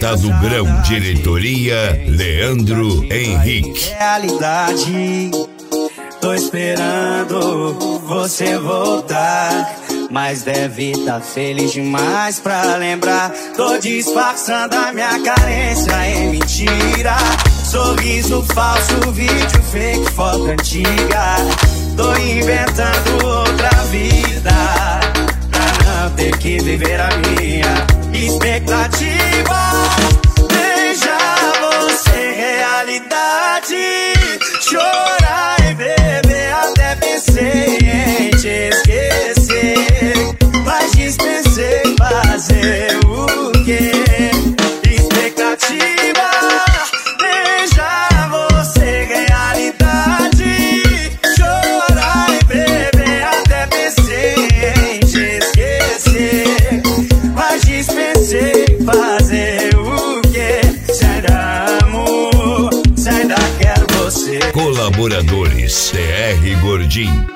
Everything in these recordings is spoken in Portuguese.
Rota do Grão, diretoria Leandro Henrique. Realidade, tô esperando você voltar, mas deve tá feliz demais pra lembrar. Tô disfarçando a minha carência em mentira, sorriso falso, vídeo fake, foto antiga. Tô inventando outra vida pra não ter que viver a minha expectativa. Veja você, realidade, chorar e beber, até pensei em te esquecer, mas dispensei fazer o quê? Expectativa. Veja você, realidade, chorar e beber, até pensei em te esquecer, mas dispensei fazer o quê? Se ainda amo, se ainda quero você. Colaboradores TR Gordinho.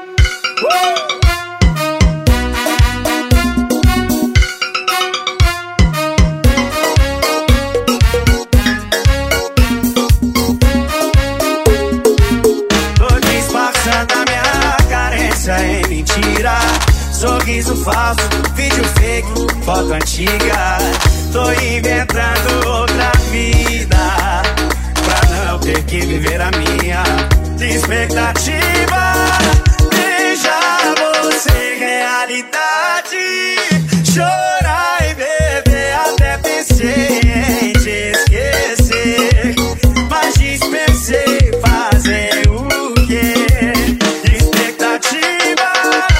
Tô disfarçando a minha carência em mentira, sorriso falso, vídeo fake, foto antiga. Tô inventando outra vida pra não ter que viver a minha expectativa. Veja você, realidade, chorar e beber, até pensei em te esquecer, mas dispensei fazer o quê? Expectativa.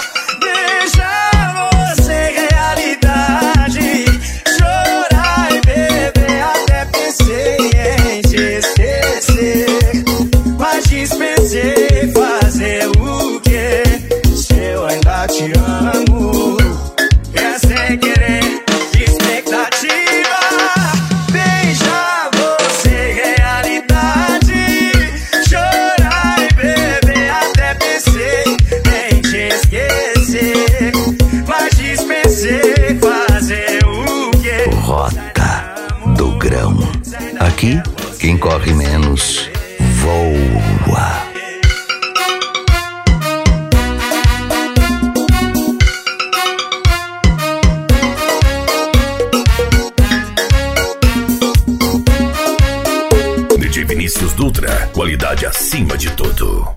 Veja você, realidade, chorar e beber, até pensei em te esquecer, mas dispensei fazer o quê? Se eu ainda te amo, é sem querer. Expectativa. Veja você, realidade, chorar e beber, até pensei em te esquecer, mas dispensei fazer o quê? Rota do Grão. Aqui, quem corre menos, voa. DJ Vinícius Dutra, qualidade acima de tudo.